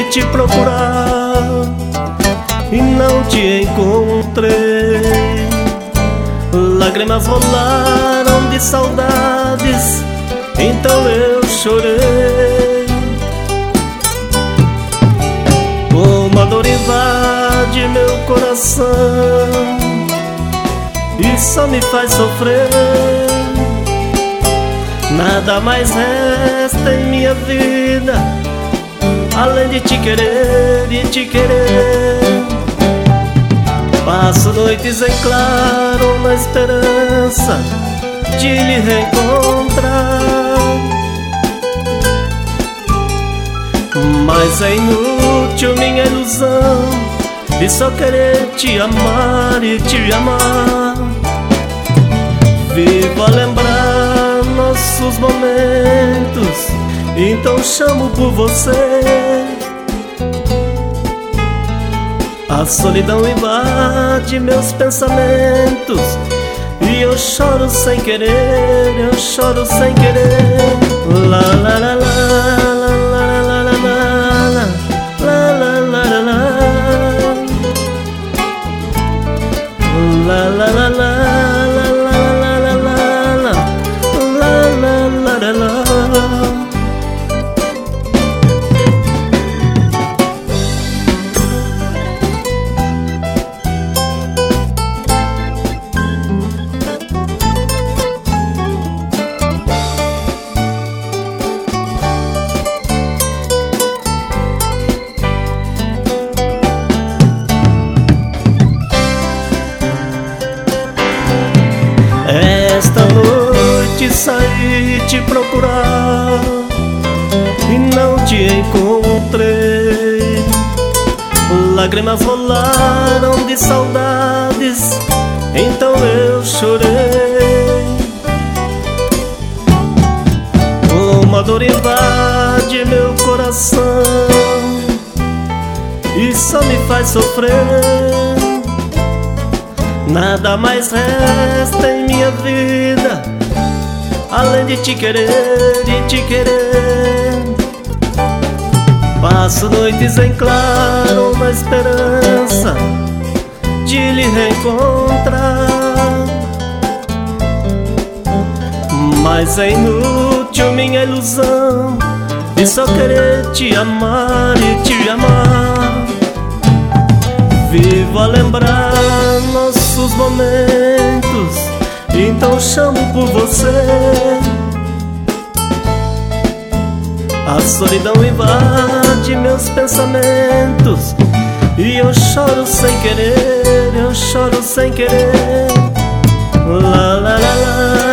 te procurar e não te encontrei. Lágrimas rolaram de saudades, então eu chorei. Uma dor invade meu coração e só me faz sofrer. Nada mais resta em minha vida além de te querer e te querer. Passo noites em claro na esperança de lhe reencontrar, mas é inútil minha ilusão de só querer te amar e te amar. Vivo a lembrar nossos momentos, então chamo por você. A solidão invade meus pensamentos e eu choro sem querer, eu choro sem querer. La la la la la la la la la la la la la la la la la. Esta noite saí te procurar e não te encontrei. Lágrimas rolaram de saudades, então eu chorei. Uma dor invade meu coração e só me faz sofrer. Nada mais resta em minha vida além de te querer e te querer. Passo noites em claro na esperança de lhe reencontrar, mas é inútil minha ilusão de só querer te amar e te amar. Vivo a lembrar nossos momentos, então chamo por você. A solidão invade meus pensamentos e eu choro sem querer, eu choro sem querer. La la la la.